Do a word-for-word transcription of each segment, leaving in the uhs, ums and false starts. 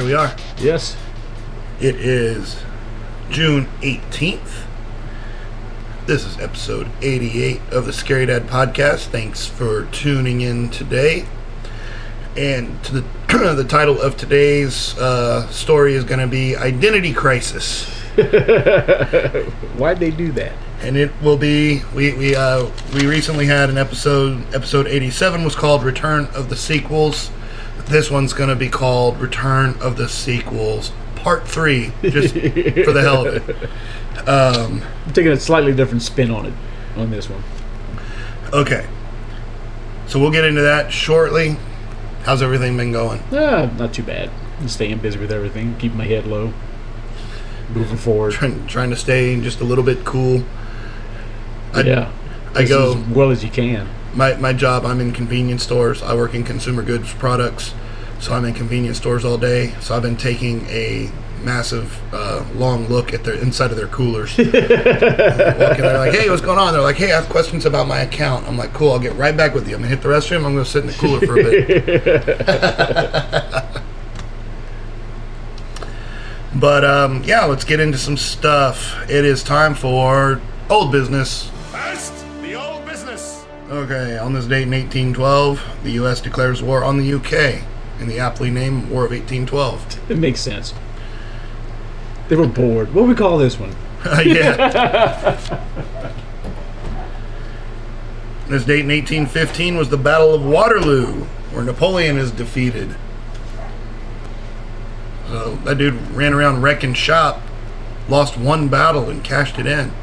Here we are. Yes. It is June eighteenth. This is episode eighty-eight of the Scary Dad Podcast. Thanks for tuning in today. And to the the title of today's uh, story is going to be Identity Crisis. Why'd they do that? And it will be, we we uh, we recently had an episode, episode eighty-seven was called Return of the Sequels. This one's going to be called Return of the Sequels, Part three, just for the hell of it. Um, I'm taking a slightly different spin on it, on this one. Okay. So we'll get into that shortly. How's everything been going? Uh, not too bad. I'm staying busy with everything, keeping my head low, moving forward. Trying, trying to stay just a little bit cool. I, yeah. I go as well as you can. My my job, I'm in convenience stores. I work in consumer goods products, so I'm in convenience stores all day. So I've been taking a massive, uh, long look at the inside of their coolers. Walking there, like, hey, what's going on? They're like, hey, I have questions about my account. I'm like, cool, I'll get right back with you. I'm gonna hit the restroom. I'm gonna sit in the cooler for a bit. But um, yeah, let's get into some stuff. It is time for old business. First, the old business. Okay, on this date in eighteen twelve, the U S declares war on the U K in the aptly named War of eighteen twelve. It makes sense. They were bored. What do we call this one? Yeah. This date in eighteen fifteen was the Battle of Waterloo, where Napoleon is defeated. So that dude ran around wrecking shop, lost one battle, and cashed it in.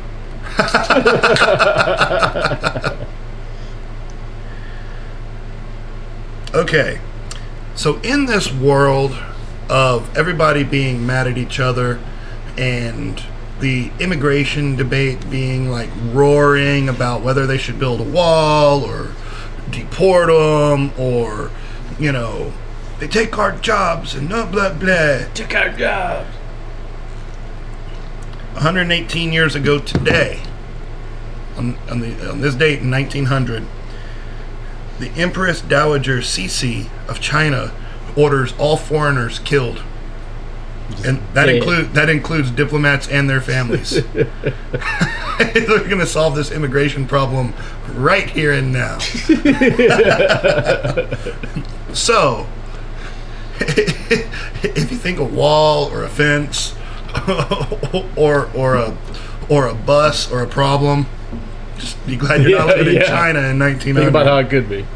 Okay, so in this world of everybody being mad at each other and the immigration debate being like roaring about whether they should build a wall or deport them, or, you know, they take our jobs and no blah blah. Took our jobs. one hundred eighteen years ago today, on, on, the, on this date in nineteen hundred, the Empress Dowager Cixi of China orders all foreigners killed, and that dead. include that includes diplomats and their families. They're going to solve this immigration problem right here and now. So, if you think a wall or a fence or or a or a bus or a problem, just be glad you're not Yeah, living yeah. in China in nineteen hundred. Think about how it could be.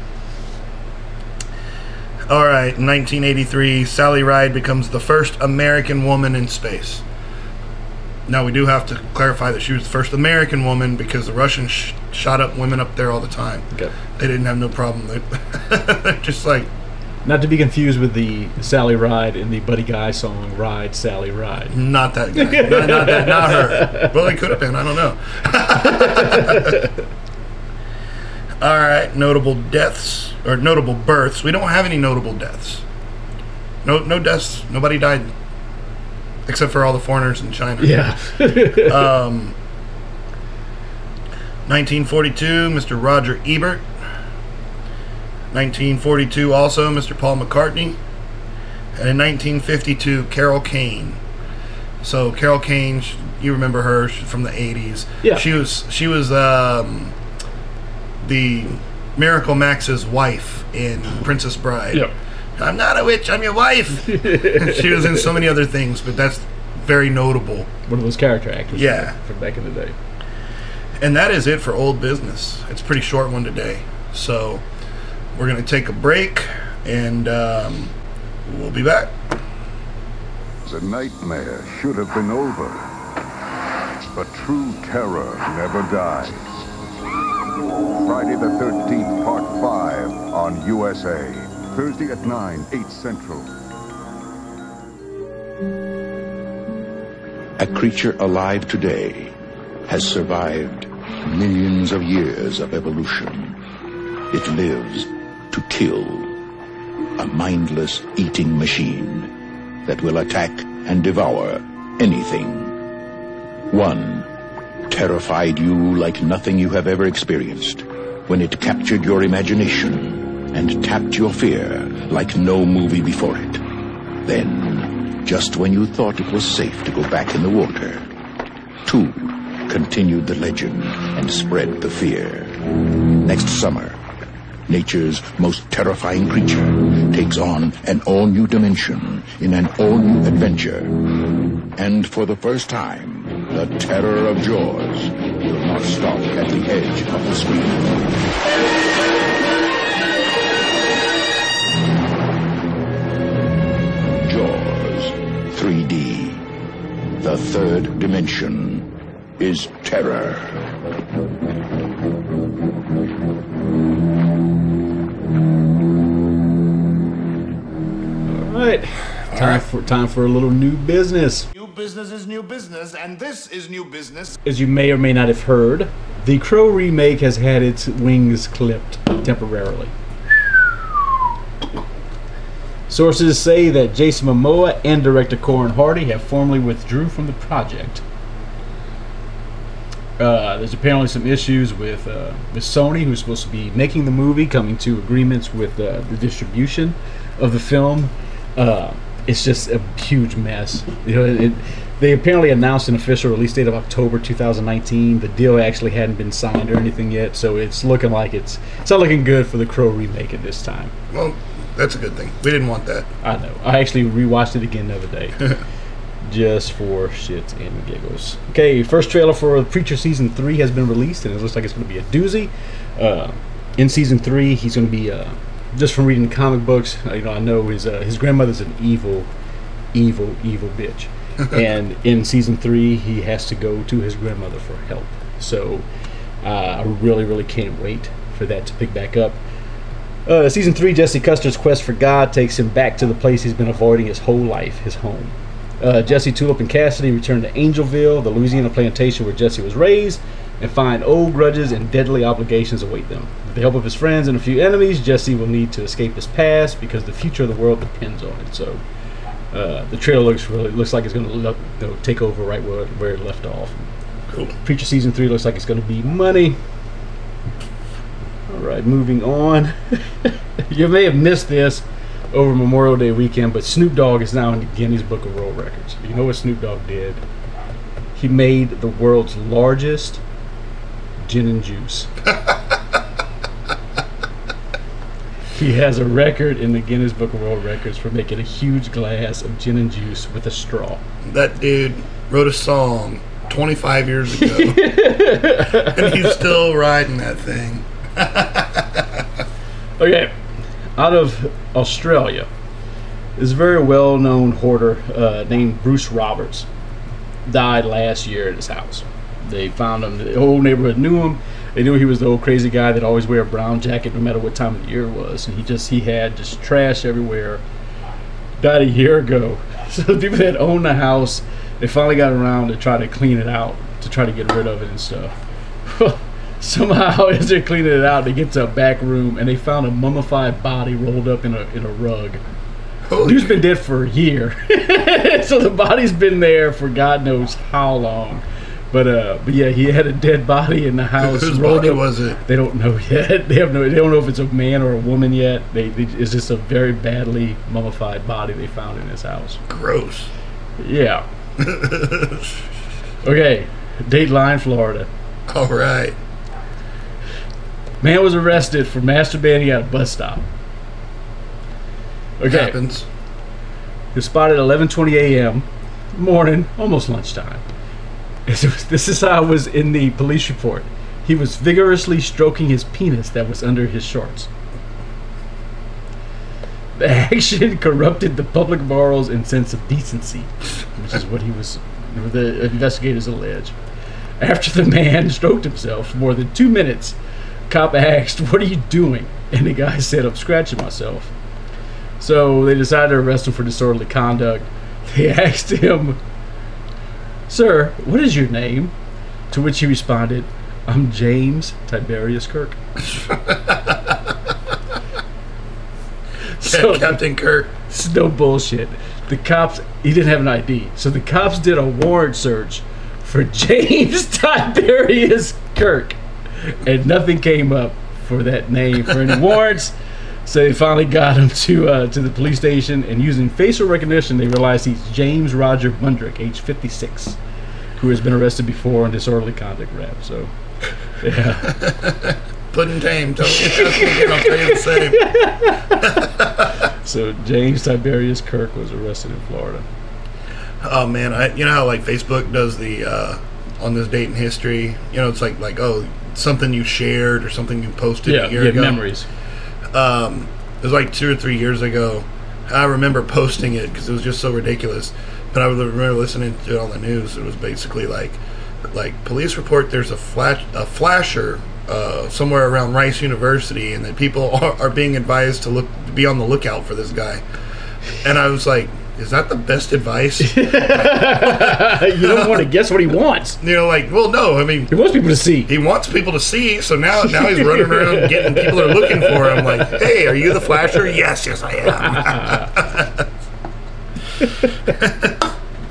All right, in nineteen eighty-three, Sally Ride becomes the first American woman in space. Now, we do have to clarify that she was the first American woman because the Russians sh- shot up women up there all the time. Okay. They didn't have no problem. They, they're just like, Not to be confused with the Sally Ride in the Buddy Guy song, Ride, Sally, Ride. not that guy. not, not that, not her. Well, it could have been. I don't know. All right, notable deaths, or notable births. We don't have any notable deaths. No no deaths. Nobody died. Except for all the foreigners in China. Yeah. um, nineteen forty-two, Mister Roger Ebert. nineteen forty-two also, Mister Paul McCartney. And in nineteen fifty-two, Carol Kane. So Carol Kane, you remember her from the eighties. Yeah. She was she was um, the Miracle Max's wife in Princess Bride. Yep. I'm not a witch, I'm your wife. She was in so many other things, but that's very notable. One of those character actors. Yeah. From, from back in the day. And that is it for old business. It's a pretty short one today. So we're going to take a break, and um, we'll be back. The nightmare should have been over, but true terror never dies. Friday the thirteenth, Part five on U S A. Thursday at nine, eight Central. A creature alive today has survived millions of years of evolution. It lives to kill, a mindless eating machine that will attack and devour anything. One terrified you like nothing you have ever experienced when it captured your imagination and tapped your fear like no movie before it. Then, just when you thought it was safe to go back in the water, two continued the legend and spread the fear. Next summer, nature's most terrifying creature takes on an all-new dimension in an all-new adventure. And for the first time, the terror of Jaws will not stop at the edge of the screen. three D. The third dimension is terror. All right. Time for time for a little new business. New business is new business, and this is new business. As you may or may not have heard, the Crow remake has had its wings clipped temporarily. Sources say that Jason Momoa and director Corin Hardy have formally withdrew from the project. Uh, there's apparently some issues with, uh, with Sony, who's supposed to be making the movie, coming to agreements with uh, the distribution of the film. Uh, it's just a huge mess. You know, it, they apparently announced an official release date of October two thousand nineteen. The deal actually hadn't been signed or anything yet, so it's looking like it's it's not looking good for the Crow remake at this time. Well, that's a good thing. We didn't want that. I know. I actually rewatched it again the other day. Just for shits and giggles. Okay, first trailer for Preacher Season three has been released, and it looks like it's going to be a doozy. Uh, in Season three, he's going to be, uh, just from reading comic books, uh, you know, I know his, uh, his grandmother's an evil, evil, evil bitch. And in Season three, he has to go to his grandmother for help. So, uh, I really, really can't wait for that to pick back up. Uh, season three, Jesse Custer's quest for God takes him back to the place he's been avoiding his whole life, his home. Uh, Jesse, Tulip, and Cassidy return to Angelville, the Louisiana plantation where Jesse was raised, and find old grudges and deadly obligations await them. With the help of his friends and a few enemies, Jesse will need to escape his past because the future of the world depends on it. So, uh, the trailer looks really looks like it's going to you know, take over right where, where it left off. Cool. Preacher Season three looks like it's going to be money. Alright, moving on. You may have missed this over Memorial Day weekend, but Snoop Dogg is now in the Guinness Book of World Records. You know what Snoop Dogg did? He made the world's largest gin and juice. He has a record in the Guinness Book of World Records for making a huge glass of gin and juice with a straw. That dude wrote a song twenty-five years ago, and he's still riding that thing. Okay, out of Australia, this very well-known hoarder uh, named Bruce Roberts died last year at his house. They found him. The whole neighborhood knew him. They knew he was the old crazy guy that always wear a brown jacket no matter what time of the year it was. And he just he had just trash everywhere. Died a year ago. So the people that own the house, they finally got around to try to clean it out, to try to get rid of it and stuff. Somehow, as they're cleaning it out, they get to a back room and they found a mummified body rolled up in a in a rug. Holy Dude's been dead for a year, so the body's been there for God knows how long. But uh, but yeah, he had a dead body in the house. Whose rolled body up. was it? They don't know yet. They have no. They don't know if it's a man or a woman yet. They, they it's just a very badly mummified body they found in his house. Gross. Yeah. Okay, Dateline, Florida. All right. Man was arrested for masturbating at a bus stop. Okay. Happens. He was spotted at eleven twenty a.m. morning, almost lunchtime. This is how it was in the police report. He was vigorously stroking his penis that was under his shorts. The action corrupted the public morals and sense of decency, which is what he was. The investigators allege. After the man stroked himself for more than two minutes, cop asked, "What are you doing?" And the guy said, "I'm scratching myself." So they decided to arrest him for disorderly conduct. They asked him, "Sir, what is your name?" To which he responded, "I'm James Tiberius Kirk." So, Captain Kirk. it's no bullshit. The cops, he didn't have an I D. So the cops did a warrant search for James Tiberius Kirk. And nothing came up for that name for any warrants. So they finally got him to uh, to the police station, and using facial recognition, they realized he's James Roger Bundrick, age fifty-six, who has been arrested before on disorderly conduct rap. So, yeah. Puddin' tame. Tell me again, I'll tell you the same. So James Tiberius Kirk was arrested in Florida. Oh man, I you know how like Facebook does the uh, on this date in history. You know, it's like like oh something you shared or something you posted Yeah, a year yeah, ago. memories. Um, it was like two or three years ago. I remember posting it because it was just so ridiculous. But I remember listening to it on the news. It was basically like, like police report there's a flash a flasher uh, somewhere around Rice University, and that people are, are being advised to look to be on the lookout for this guy. And I was like, is that the best advice? You don't want to guess what he wants. You know, like, well, no. I mean, He wants people to see. he wants people to see, so now now he's running around getting people are looking for him. Like, hey, are you the flasher? Yes, yes, I am.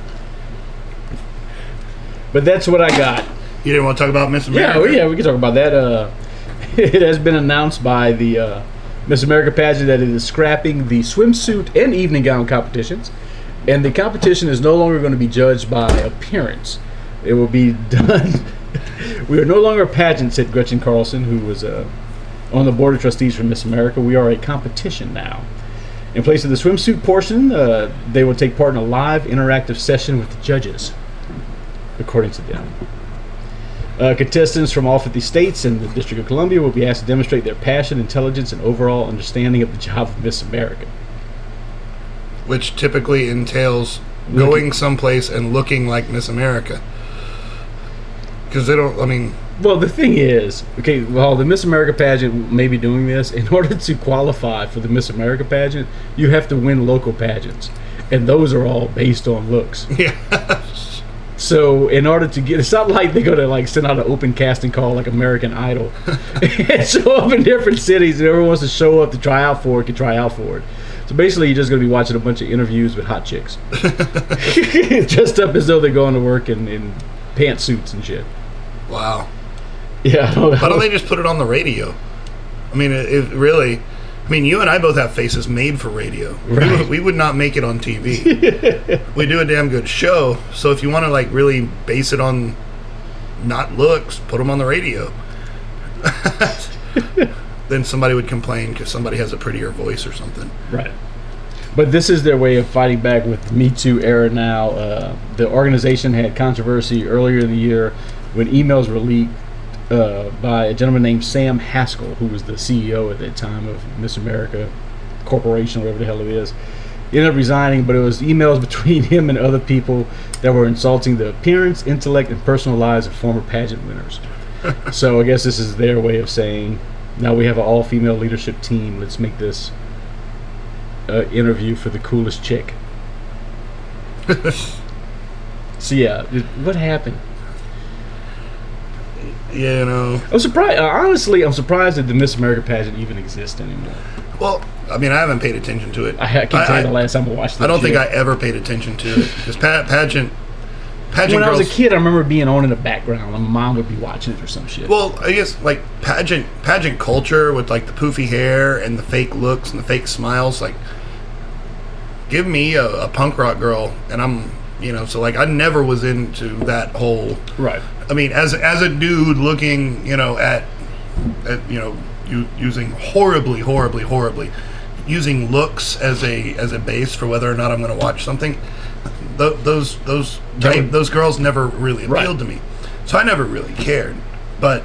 But that's what I got. You didn't want to talk about Miss Yeah, America? well, yeah, we can talk about that. Uh, it has been announced by the uh, Miss America pageant that it is scrapping the swimsuit and evening gown competitions, and the competition is no longer going to be judged by appearance. It will be done. We are no longer a pageant, said Gretchen Carlson, who was uh, on the board of trustees for Miss America. We are a competition now. In place of the swimsuit portion, uh, they will take part in a live interactive session with the judges, according to them. Uh, contestants from all fifty states and the District of Columbia will be asked to demonstrate their passion, intelligence, and overall understanding of the job of Miss America. Which typically entails going someplace and looking like Miss America. Because they don't, I mean... Well, the thing is, okay, well, the Miss America pageant may be doing this. In order to qualify for the Miss America pageant, you have to win local pageants. And those are all based on looks. Yeah. So in order to get, it's not like they're going to like send out an open casting call like American Idol and show up in different cities, and everyone wants to show up to try out for it can try out for it. So basically you're just going to be watching a bunch of interviews with hot chicks. Dressed up as though they're going to work in, in pantsuits and shit. Wow. Yeah. I don't know. Why don't they just put it on the radio? I mean, it, it really... I mean, you and I both have faces made for radio. Right. We, would, we would not make it on T V. We do a damn good show. So if you want to like really base it on not looks, put them on the radio. Then somebody would complain because somebody has a prettier voice or something. Right. But this is their way of fighting back with the Me Too era now. Uh, the organization had controversy earlier in the year when emails were leaked Uh, by a gentleman named Sam Haskell, who was the C E O at that time of Miss America Corporation, whatever the hell it is. He ended up resigning, but it was emails between him and other people that were insulting the appearance, intellect, and personal lives of former pageant winners. So I guess this is their way of saying, now we have an all-female leadership team. Let's make this uh, interview for the coolest chick. So yeah, it, what happened? You know. I'm surprised. Uh, honestly, I'm surprised that the Miss America pageant even exists anymore. Well, I mean, I haven't paid attention to it. I, I can't tell you the last time I watched it. I don't think I ever paid attention to it. Because pa- pageant, pageant When girls, I was a kid, I remember being on in the background, and my mom would be watching it or some shit. Well, I guess like pageant pageant culture with like the poofy hair and the fake looks and the fake smiles. Like, give me a, a punk rock girl, and I'm, you know, so like I never was into that whole. Right. I mean, as as a dude looking, you know, at, at you know, u- using horribly, horribly, horribly, using looks as a as a base for whether or not I'm going to watch something. Th- those those type, those girls never really appealed Right. to me, so I never really cared. But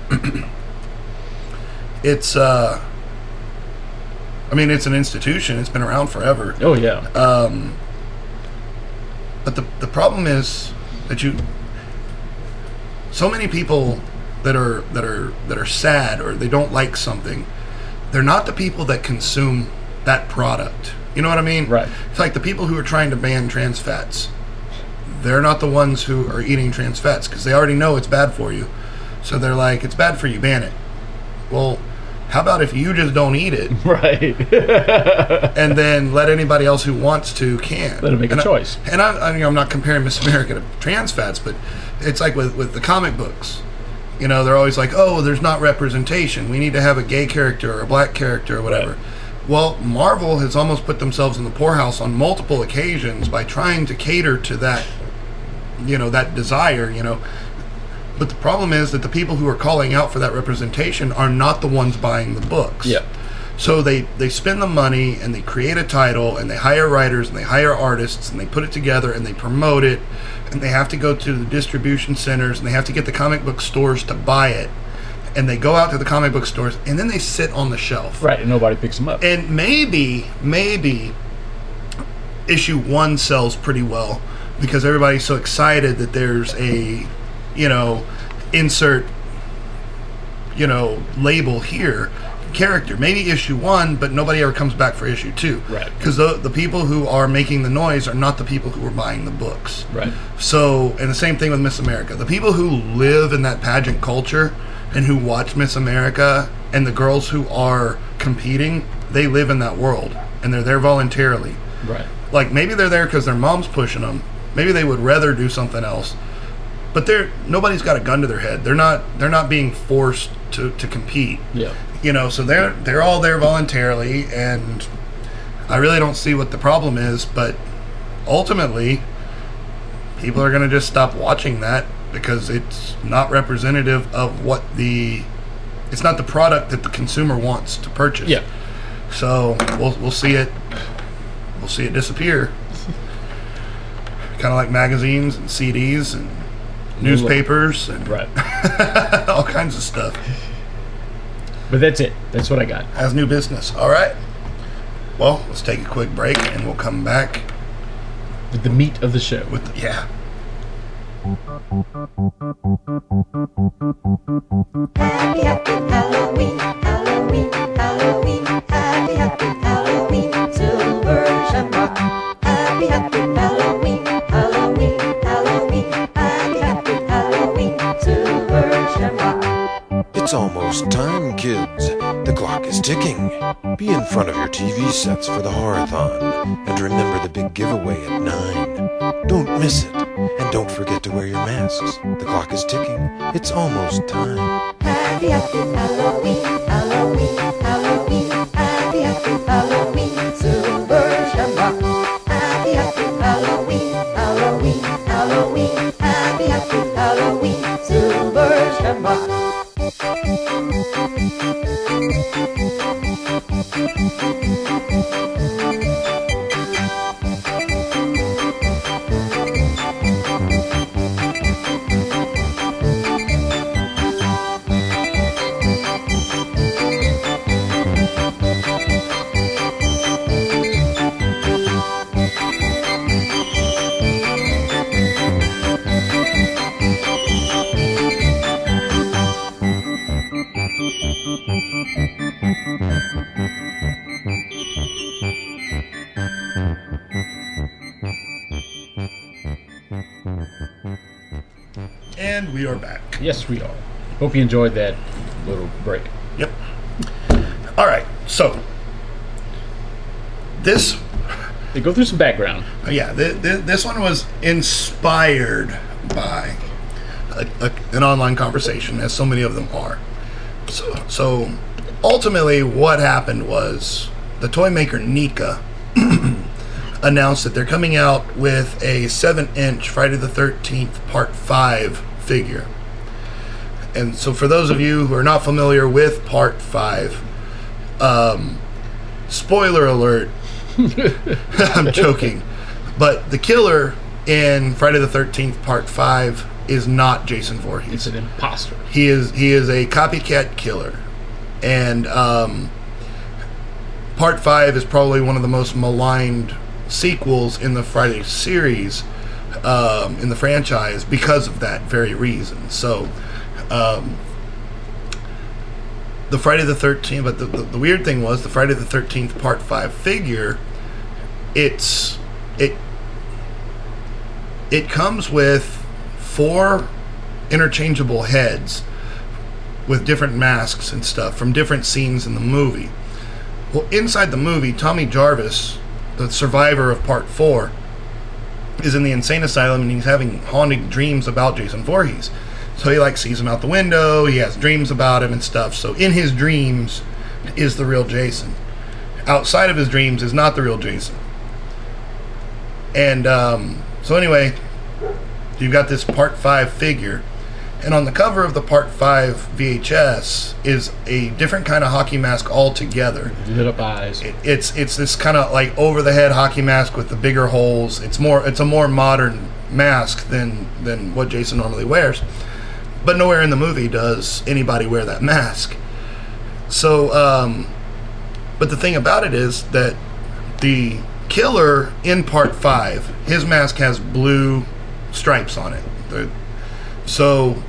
it's, uh, I mean, it's an institution. It's been around forever. Oh yeah. Um, but the the problem is that you. So many people that are that are that are sad or they don't like something, they're not the people that consume that product. You know what I mean? Right. It's like the people who are trying to ban trans fats. They're not the ones who are eating trans fats because they already know it's bad for you. So they're like, it's bad for you, ban it. Well, how about if you just don't eat it? Right. And then let anybody else who wants to can. Let them make and a I, choice. And I, I mean, I'm not comparing Miss America to trans fats, but it's like with, with the comic books. You know, they're always like, oh, there's not representation. We need to have a gay character or a black character or whatever. Right. Well, Marvel has almost put themselves in the poorhouse on multiple occasions by trying to cater to that, you know, that desire, you know. But the problem is that the people who are calling out for that representation are not the ones buying the books. Yeah. So they, they spend the money and they create a title and they hire writers and they hire artists and they put it together and they promote it and they have to go to the distribution centers and they have to get the comic book stores to buy it. And they go out to the comic book stores, and then they sit on the shelf. Right, and nobody picks them up. And maybe, maybe issue one sells pretty well because everybody's so excited that there's a, you know, insert, you know, label here, character. Maybe issue one, but nobody ever comes back for issue two. Right. Because the, the people who are making the noise are not the people who are buying the books. Right. So, and the same thing with Miss America. The people who live in that pageant culture and who watch Miss America and the girls who are competing, they live in that world and they're there voluntarily. Right. Like maybe they're there because their mom's pushing them. Maybe they would rather do something else. But they're nobody's got a gun to their head. They're not they're not being forced to, to compete. Yeah. You know, so they're they're all there voluntarily, and I really don't see what the problem is. But ultimately, people are going to just stop watching that. Because it's not representative of what the, it's not the product that the consumer wants to purchase. Yeah. So we'll we'll see it, we'll see it disappear. Kind of like magazines and C Ds and newspapers and right. all kinds of stuff. But that's it. That's what I got. As new business. All right. Well, let's take a quick break and we'll come back With the meat of the show. with the, yeah. Happy, happy Halloween, Halloween, Halloween, happy, happy Halloween, Silver Shamrock. Happy, happy Halloween, Halloween, Halloween, happy, happy Halloween, Silver Shamrock. It's almost time, kids. The clock is ticking. Be in front of your T V sets for the Horathon. And remember the big giveaway at nine. Don't miss it. And don't forget to wear your masks. The clock is ticking. It's almost time. Happy, happy Halloween, Halloween, Halloween, happy, happy Halloween, Silver Shamrock. Happy, happy Halloween, Halloween, Halloween, happy, happy Halloween, Silver Shamrock. And we are back. Yes, we are. Hope you enjoyed that little break. Yep. All right. So this, They go through some background. yeah, th- th- this one was inspired by a, a, an online conversation, as so many of them are. So, so ultimately, what happened was the toy maker Nika announced that they're coming out with a seven-inch Friday the thirteenth Part Five figure. And so, for those of you who are not familiar with Part Five, um, spoiler alert. I'm joking, but the killer in Friday the thirteenth Part Five is not Jason Voorhees. It's an imposter. He is he is a copycat killer, and um, Part Five is probably one of the most maligned sequels in the Friday series, um, in the franchise, because of that very reason. So, um, the Friday the thirteenth, but the, the, the weird thing was the Friday the thirteenth Part Five figure. It's it it comes with four interchangeable heads with different masks and stuff from different scenes in the movie. Well, inside the movie, Tommy Jarvis, the survivor of Part Four, is in the insane asylum and he's having haunting dreams about Jason Voorhees. So he like sees him out the window, he has dreams about him and stuff. So in his dreams is the real Jason. outside of his dreams is not the real Jason. And um, so anyway, you've got this part five figure, and on the cover of the part five V H S is a different kind of hockey mask altogether. Lit up eyes. It, it's it's this kind of like over the head hockey mask with the bigger holes. It's more it's a more modern mask than than what Jason normally wears. But nowhere in the movie does anybody wear that mask. So, um, but the thing about it is that the killer in part five, his mask has blue stripes on it. The, so,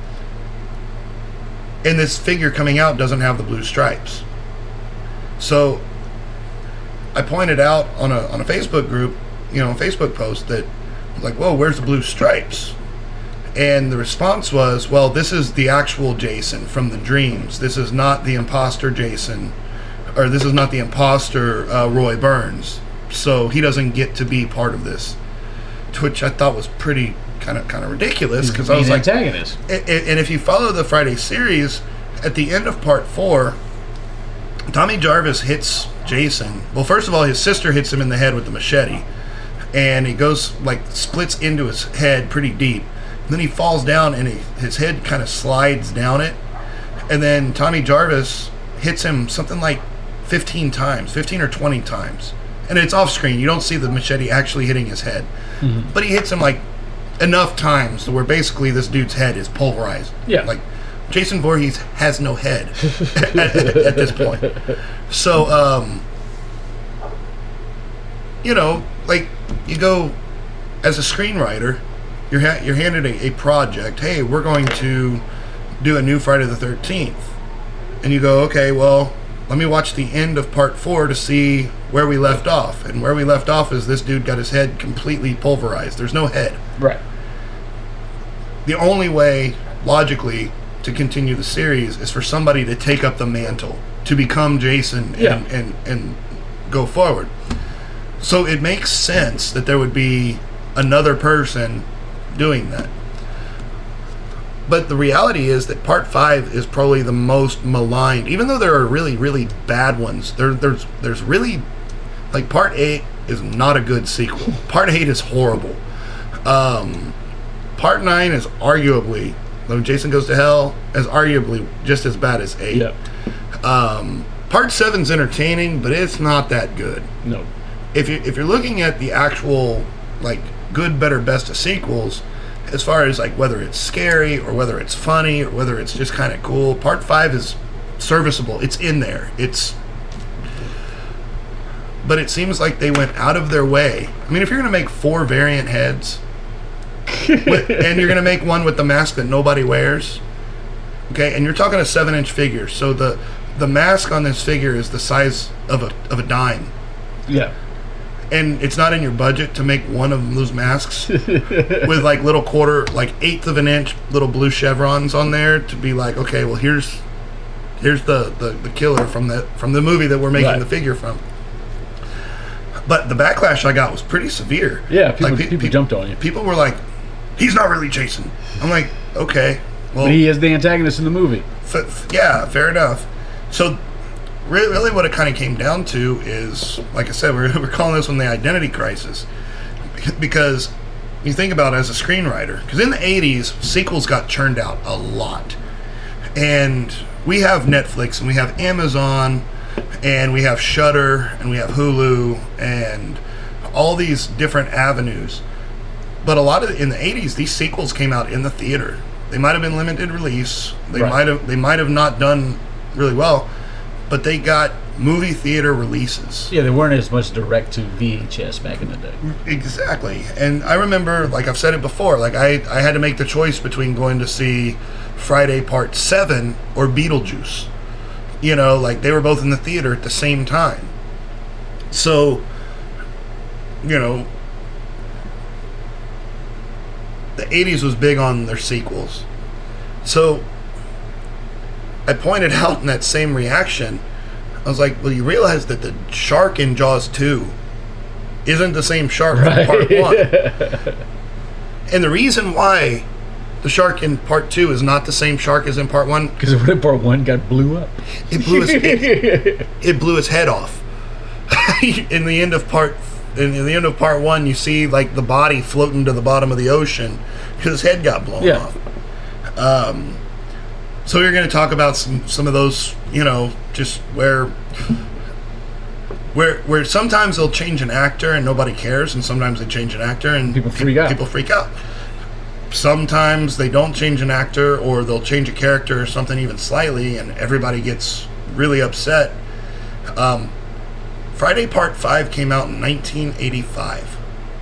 and this figure coming out doesn't have the blue stripes. So, I pointed out on a on a Facebook group, you know, a Facebook post that, like, whoa, where's the blue stripes? And the response was, well, this is the actual Jason from the dreams. This is not the imposter Jason, or this is not the imposter uh, Roy Burns. So he doesn't get to be part of this, to which I thought was pretty kind of kind of ridiculous, because I was like, antagonist. And, and if you follow the Friday series, at the end of part four, Tommy Jarvis hits Jason. Well, first of all, his sister hits him in the head with the machete, and he goes like splits into his head pretty deep. And then he falls down, and he, his head kind of slides down it, and then Tommy Jarvis hits him something like fifteen times, fifteen or twenty times. And it's off screen. You don't see the machete actually hitting his head. Mm-hmm. But he hits him like enough times to where basically this dude's head is pulverized. Yeah. Like Jason Voorhees has no head at, at, at this point. So, um, you know, like you go as a screenwriter, you're ha- you're handed a, a project. Hey, we're going to do a new Friday the thirteenth. And you go, okay, well, let me watch the end of part four to see where we left off. And where we left off is this dude got his head completely pulverized. There's no head. Right. The only way, logically, to continue the series is for somebody to take up the mantle, to become Jason and, yeah. and, and go forward. So it makes sense that there would be another person doing that. But the reality is that part five is probably the most maligned. Even though there are really, really bad ones, there, there's there's really, like, part eight is not a good sequel. Part eight is horrible. Um, part nine is arguably, when Jason Goes to Hell, is arguably just as bad as eight. Yep. Um, part seven's entertaining, but it's not that good. No. If you if you're looking at the actual, like, good, better, best of sequels, as far as like whether it's scary or whether it's funny or whether it's just kind of cool, part five is serviceable. It's in there. It's, but it seems like they went out of their way. I mean, if you're going to make four variant heads, with, and you're going to make one with the mask that nobody wears, okay, and you're talking a seven-inch figure, so the the mask on this figure is the size of a of a dime. Yeah. And it's not in your budget to make one of those masks with like little quarter, like eighth of an inch little blue chevrons on there to be like, okay, well here's here's the, the, the killer from the from the movie that we're making right. the figure from. But the backlash I got was pretty severe. Yeah, people, like, pe- people pe- jumped on you. People were like, he's not really Jason. I'm like, okay, well, but he is the antagonist in the movie. F- f- yeah, fair enough. So. Really what it kind of came down to is, like I said, we're, we're calling this one the identity crisis. Because you think about it as a screenwriter, because in the eighties, sequels got churned out a lot. And we have Netflix, and we have Amazon, and we have Shudder, and we have Hulu, and all these different avenues. But a lot of, in the eighties, these sequels came out in the theater. They might have been limited release. They right. might have they might have not done really well. But they got movie theater releases. Yeah, they weren't as much direct to V H S back in the day. Exactly. And I remember, like I've said it before, like I, I had to make the choice between going to see Friday Part seven or Beetlejuice. You know, like they were both in the theater at the same time. So, you know, the eighties was big on their sequels. So I pointed out in that same reaction, I was like, well, you realize that the shark in Jaws two isn't the same shark right. from part one. And the reason why the shark in part two is not the same shark as in part one, because when part one got blew up, it blew his it, it blew his head off. in the end of part in, in the end of part one, you see like the body floating to the bottom of the ocean because his head got blown Yeah. off. Um, so we're going to talk about some some of those, you know, just where where where sometimes they'll change an actor and nobody cares, and sometimes they change an actor and People freak pe- out. People freak out. Sometimes they don't change an actor, or they'll change a character or something even slightly, and everybody gets really upset. Um, Friday Part five came out in nineteen eighty-five.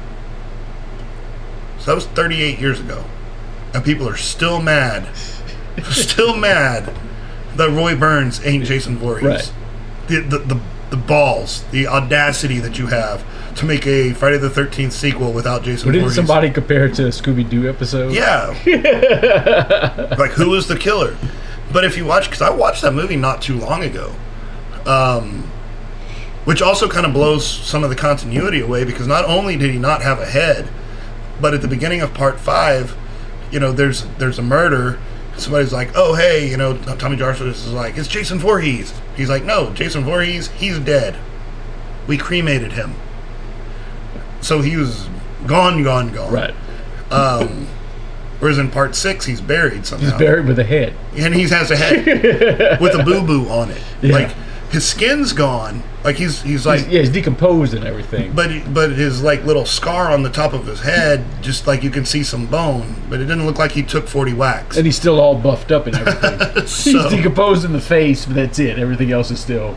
So that was thirty-eight years ago. And people are still mad. still mad that Roy Burns ain't Jason Voorhees. Right. The, the, the, the balls, the audacity that you have to make a Friday the thirteenth sequel without Jason But didn't Voorhees. somebody compare it to a Scooby-Doo episode? Yeah. Like, who was the killer? But if you watch, because I watched that movie not too long ago, um, which also kind of blows some of the continuity away, because not only did he not have a head, but at the beginning of part five, you know, there's there's a murder. Somebody's like, oh, hey, you know, Tommy Jarvis is like, it's Jason Voorhees. He's like, no, Jason Voorhees, he's dead. We cremated him. So he was gone, gone, gone. Right. Um, whereas in part six, he's buried somehow. He's buried with a head. And he has a head with a boo-boo on it. Yeah. Like, his skin's gone. Like, he's he's like... He's, yeah, he's decomposed and everything. But but his, like, little scar on the top of his head, just like you can see some bone. But it didn't look like he took forty whacks. And he's still all buffed up and everything. So- He's decomposed in the face, but that's it. Everything else is still...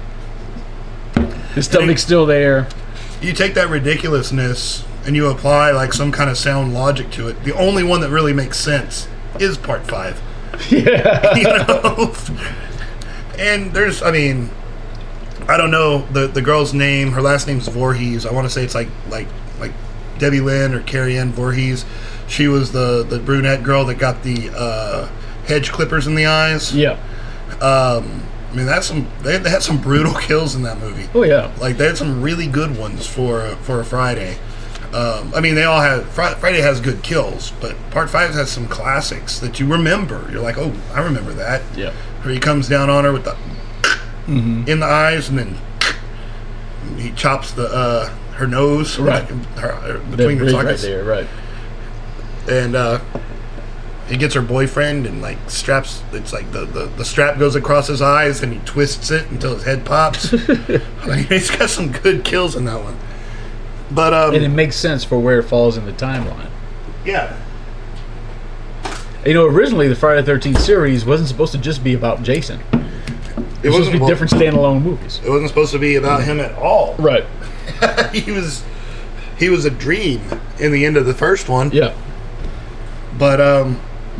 His stomach's still there. You take that ridiculousness and you apply, like, some kind of sound logic to it. The only one that really makes sense is part five. Yeah. You know? And there's, I mean, I don't know the the girl's name. Her last name's Voorhees. I want to say it's like like like Debbie Lynn or Carrie Ann Voorhees. She was the the brunette girl that got the uh, hedge clippers in the eyes. Yeah. Um, I mean, that's some. They, they had some brutal kills in that movie. Oh, yeah. Like, they had some really good ones for for a Friday. Um, I mean, they all have. Fri- Friday has good kills, but Part Five has some classics that you remember. You're like, oh, I remember that. Yeah. Where he comes down on her with the Mm-hmm. in the eyes, and then he chops the uh, her nose Right. her, her, That between her bridge right sockets, there, right. and uh, he gets her boyfriend and like straps. It's like the, the, the strap goes across his eyes, and he twists it until his head pops. I mean, he's got some good kills in that one. But um, And it makes sense for where it falls in the timeline. yeah, You know, originally the Friday the thirteenth series wasn't supposed to just be about Jason. It was supposed to be well, different standalone movies. It wasn't supposed to be about him at all. Right. he was he was a dream in the end of the first one. Yeah. But um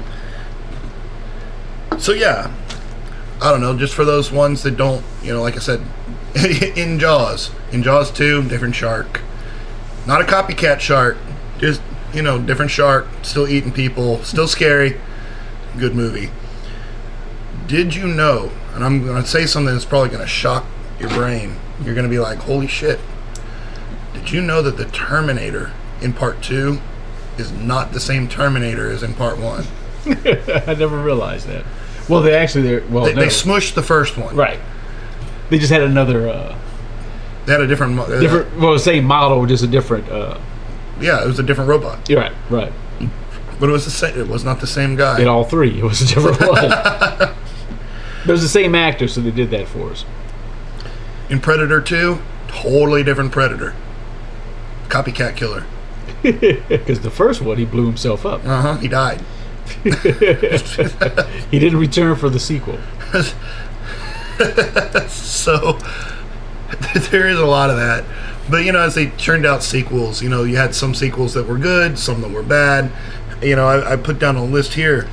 so yeah, I don't know, just for those ones that don't, you know, like I said, in Jaws, in Jaws two, different shark. Not a copycat shark, just, you know, different shark, still eating people, still scary. Good movie. Did you know, and I'm going to say something that's probably going to shock your brain. You're going to be like, holy shit. Did you know that the Terminator in part two is not the same Terminator as in part one? I never realized that. Well, they actually, they're, well, They, no. they smushed the first one. Right. They just had another, uh, They had a different, mo- different, well, same model, just a different, uh, yeah, it was a different robot. you're right, right. But it was the same, it was not the same guy. In all three, it was a different one. But it was the same actor, so they did that for us. In Predator two, totally different Predator. Copycat killer. Because the first one, he blew himself up. Uh-huh, he died. He didn't return for the sequel. So there is a lot of that. But, you know, as they churned out sequels, you know, you had some sequels that were good, some that were bad. You know, I, I put down a list here.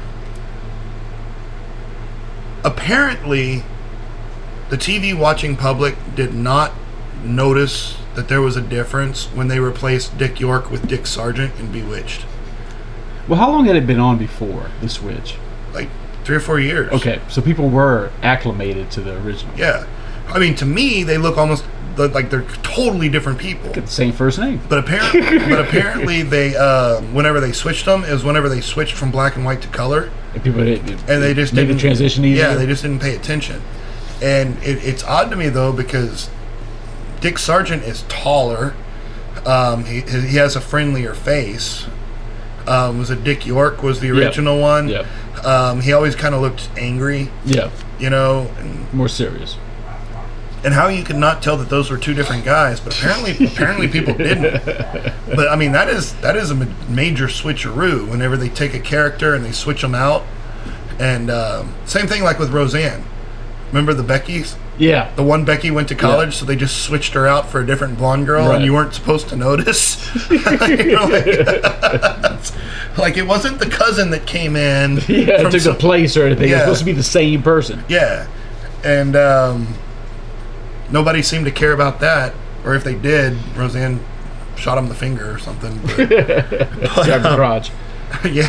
Apparently, the T V watching public did not notice that there was a difference when they replaced Dick York with Dick Sargent in Bewitched. Well, how long had it been on before the switch? Like three or four years. Okay, so people were acclimated to the original. Yeah. I mean, to me, they look almost like they're totally different people. Got the same first name. But apparently, but apparently, they uh, whenever they switched them is whenever they switched from black and white to color, And people did, did, and they just made didn't the transition easier. Yeah, they just didn't pay attention. And it, it's odd to me though, because Dick Sargent is taller. Um, he he has a friendlier face. Um, was it Dick York was the original Yep. one? Yep. Um, he always kind of looked angry, Yeah. you know, and, More serious. and how you could not tell that those were two different guys, but apparently apparently people didn't. But I mean that is that is a ma- major switcheroo whenever they take a character and they switch them out. And um, same thing like with Roseanne. Remember the Beckys? Yeah. The one Becky went to college, Yeah. so they just switched her out for a different blonde girl, Right. and you weren't supposed to notice. You know, like, like it wasn't the cousin that came in. Yeah, from it took some- the place or anything. Yeah. It's supposed to be the same person. Yeah, and um, nobody seemed to care about that, or if they did, Roseanne shot him the finger or something. But, Grab the crotch. yeah,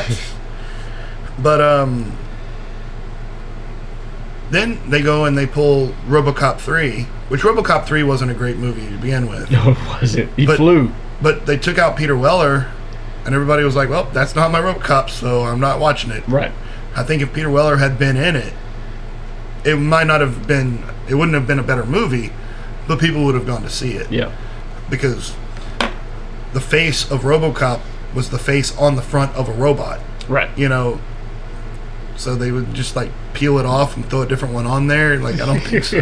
but um. Then they go and they pull RoboCop three, which RoboCop three wasn't a great movie to begin with. No, it wasn't. He But- flew. But they took out Peter Weller, and everybody was like, well, that's not my RoboCop, so I'm not watching it. Right. I think if Peter Weller had been in it, it might not have been, it wouldn't have been a better movie, but people would have gone to see it. Yeah. Because the face of RoboCop was the face on the front of a robot, Right. you know? So they would just like peel it off and throw a different one on there. Like, I don't think so.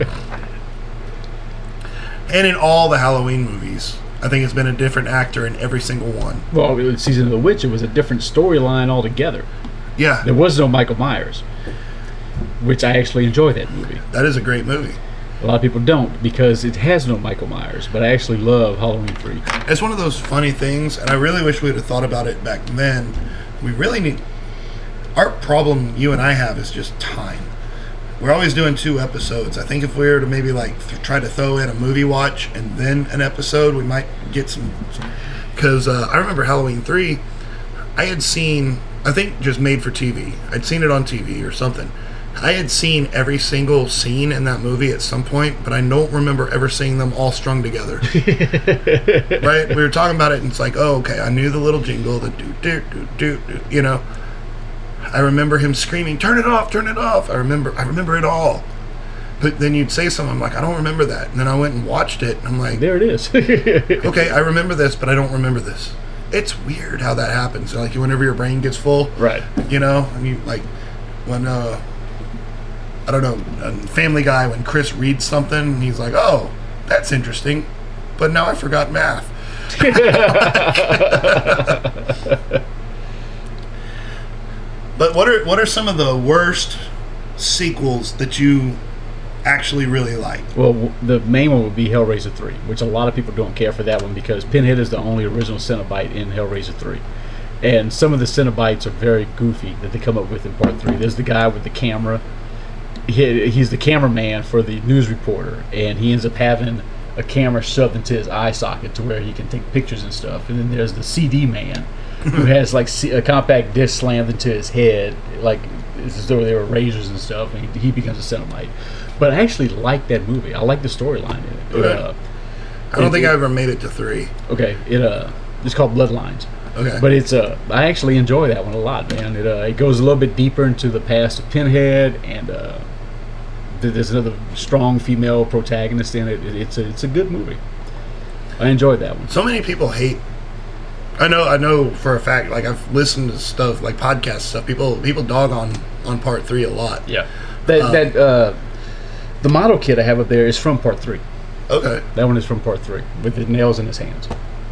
And in all the Halloween movies, I think it's been a different actor in every single one. Well, with Season of the Witch, it was a different storyline altogether. Yeah, There was no Michael Myers, which I actually enjoy that movie. that is a great movie. A lot of people don't because it has no Michael Myers, but I actually love Halloween three. It's one of those funny things, and I really wish we would have thought about it back then. We really need... Our problem you and I have is just time. We're always doing two episodes. I think if we were to maybe like th- try to throw in a movie watch and then an episode, we might get some... Because uh, I remember Halloween three, I had seen... I think just made for T V. I'd seen it on T V or something. I had seen every single scene in that movie at some point, but I don't remember ever seeing them all strung together. Right? We were talking about it, and it's like, oh, okay, I knew the little jingle, the do do do do do, you know. I remember him screaming, "Turn it off, turn it off." I remember, I remember it all. But then you'd say something, I'm like, I don't remember that. And then I went and watched it, and I'm like, There it is. okay, I remember this, but I don't remember this. It's weird how that happens. Like whenever your brain gets full, Right. you know, I mean, like when uh, I don't know, on Family Guy, when Chris reads something, he's like, "Oh, that's interesting," but now I forgot math. But what are what are some of the worst sequels that you actually really like? Well, w- the main one would be Hellraiser three, which a lot of people don't care for that one because Pinhead is the only original Cenobite in Hellraiser three. And some of the Cenobites are very goofy that they come up with in part three. There's the guy with the camera. He, he's the cameraman for the news reporter, and he ends up having a camera shoved into his eye socket to where he can take pictures and stuff. And then there's the C D man who has like C- a compact disc slammed into his head, like it's as though they were razors and stuff, and he, he becomes a Cenobite. But I actually like that movie. I like the storyline in it. It, Okay. uh, I don't it- think it- I ever made it to three. Okay, it uh, it's called Bloodlines. Okay, But it's uh, I actually enjoy that one a lot, man. It uh, it goes a little bit deeper into the past of Pinhead, and uh, th- there's another strong female protagonist in it. it. It's a it's a good movie. I enjoyed that one. so many people hate. I know, I know for a fact. Like I've listened to stuff, like podcast stuff. People, people dog on on part three a lot. Yeah, that Um, that uh, the model kit I have up there is from part three. Okay, That one is from part three with the nails in his hands.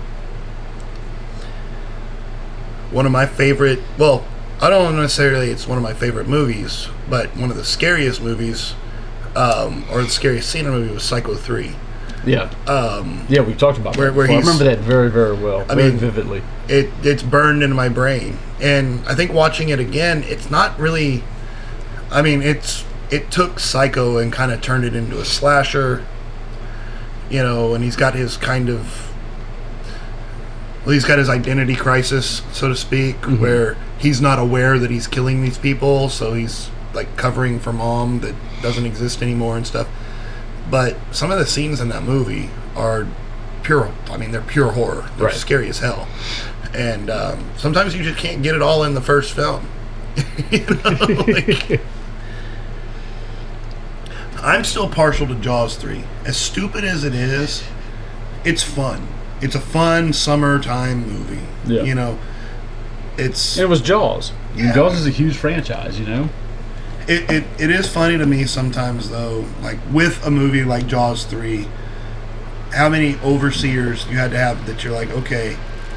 one of my favorite. Well, I don't necessarily. It's one of my favorite movies, but one of the scariest movies, um, or the scariest scene in the movie was Psycho three. Yeah, Um, yeah, we talked about Where- that. where before. I he's- remember that very very well, I very mean- vividly. it it's burned into my brain, and I think watching it again, it's not really. I mean, it's it took Psycho and kind of turned it into a slasher. You know, and he's got his kind of. Well, he's got his identity crisis, so to speak, where he's not aware that he's killing these people, so he's like covering for mom that doesn't exist anymore and stuff. But some of the scenes in that movie are pure. I mean, they're pure horror. They're Right. scary as hell. And um, sometimes you just can't get it all in the first film. You know, like- I'm still partial to Jaws three. As stupid as it is, it's fun. It's a fun summertime movie. Yeah. You know, it's... And it was Jaws. Yeah. Jaws is a huge franchise, you know? It, it, it is funny to me sometimes, though, like with a movie like Jaws three, how many overseers you had to have that you're like, okay,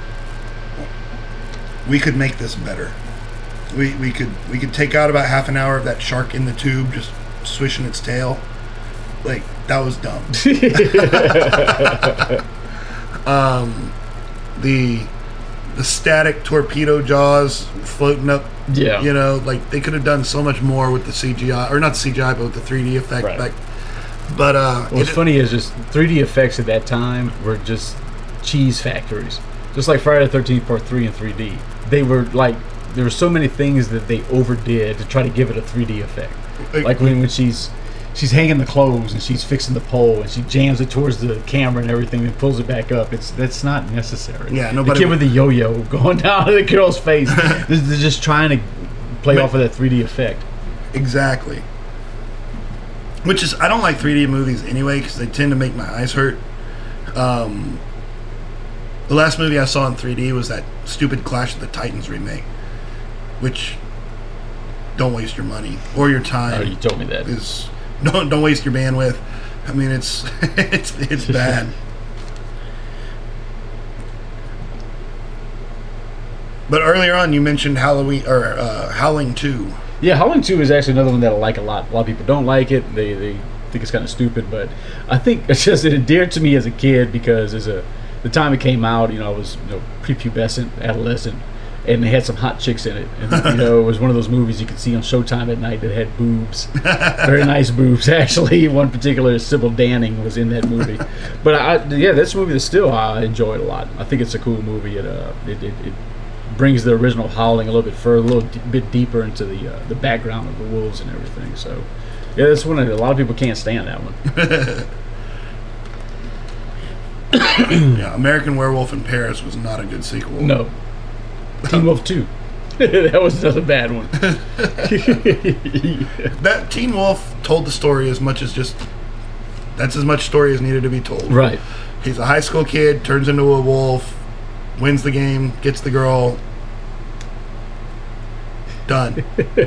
we could make this better. We we could we could take out about half an hour of that shark in the tube just swishing its tail. Like, that was dumb. um, the the static torpedo jaws floating up. Yeah. You know, like they could have done so much more with the C G I, or not the C G I, but with the three D effect. Right. Back. But uh, What's it, funny is just three D effects at that time were just cheese factories. Just like Friday the thirteenth Part three in three D. They were like, there were so many things that they overdid to try to give it a three D effect. Like when, when she's she's hanging the clothes and she's fixing the pole and she jams it towards the camera and everything and pulls it back up. It's That's not necessary. Yeah, nobody The kid would- with the yo-yo going down to the girl's face. they're, they're just trying to play But- off of that three D effect. Exactly. Which is, I don't like three D movies anyway because they tend to make my eyes hurt. Um, the last movie I saw in three D was that stupid Clash of the Titans remake, which, don't waste your money or your time. Oh, you told me that. Is don't don't waste your bandwidth. I mean, it's it's it's bad. But earlier on, you mentioned Halloween or uh, Howling two. Yeah, Howling two is actually another one that I like a lot. A lot of people don't like it. They they think it's kind of stupid, but I think it's just it endeared to me as a kid because as a the time it came out, you know, I was, you know, prepubescent, adolescent, and they had some hot chicks in it. And you know, it was one of those movies you could see on Showtime at night that had boobs, very nice boobs. Actually, one particular, Sybil Danning, was in that movie. But I, yeah, that's a movie that still I enjoyed a lot. I think it's a cool movie. It uh, it, it, it brings the original Howling a little bit further, a little d- bit deeper into the uh, the background of the wolves and everything. So, yeah, that's one. That a lot of people can't stand that one. Yeah, American Werewolf in Paris was not a good sequel. No, Teen Wolf two. That was another bad one. That Teen Wolf told the story as much as just that's as much story as needed to be told. Right. He's a high school kid, turns into a wolf, wins the game, gets the girl. Done.